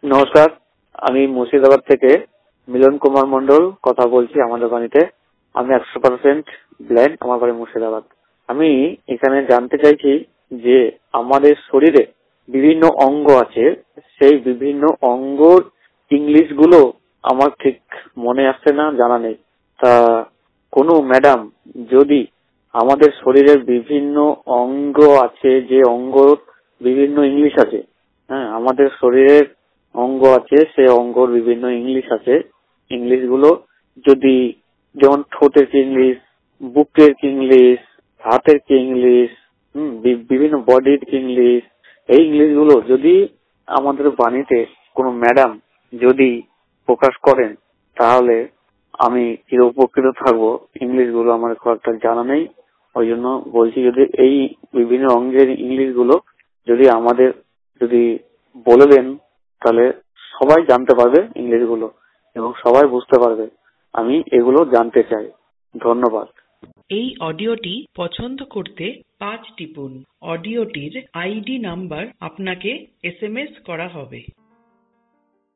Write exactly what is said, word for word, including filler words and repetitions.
নমস্কার, আমি মুর্শিদাবাদ থেকে মিলন কুমার মন্ডল কথা বলছি। আমাদের বাড়িতে আমি একশো পার্সেন্ট ব্লাইন্ড, আমার বাড়ি মুর্শিদাবাদ। আমি এখানে জানতে চাইছি যে আমাদের শরীরে বিভিন্ন অঙ্গ আছে, সেই বিভিন্ন অঙ্গর ইংলিশ গুলো আমার ঠিক মনে আসছে না, জানা নেই। তা কোনো ম্যাডাম যদি আমাদের শরীরের বিভিন্ন অঙ্গ আছে, যে অঙ্গ বিভিন্ন ইংলিশ আছে, হ্যাঁ আমাদের শরীরের অঙ্গ আছে, সে অঙ্গর বিভিন্ন ইংলিশ আছে, ইংলিশ গুলো যদি, যেমন ঠোঁটের কি ইংলিশ, বুকের কি ইংলিশ, হাতের কি ইংলিশ, হম বিভিন্ন বডির কি ইংলিশ, এই ইংলিশ গুলো যদি আমাদের বাণীতে কোনো ম্যাডাম যদি প্রকাশ করেন তাহলে আমি চির উপকৃত থাকবো। ইংলিশ গুলো আমার খুব একটা জানা নেই, ওই জন্য বলছি যদি এই বিভিন্ন অঙ্গের ইংলিশ গুলো যদি আমাদের যদি বলে দেন তাহলে সবাই জানতে পারবে ইংলিশ গুলো এবং সবাই বুঝতে পারবে। আমি এগুলো জানতে চাই। ধন্যবাদ। এই অডিওটি পছন্দ করতে পাঁচ টিপুন। অডিওটির আইডি নাম্বার আপনাকে এস এম এস করা হবে।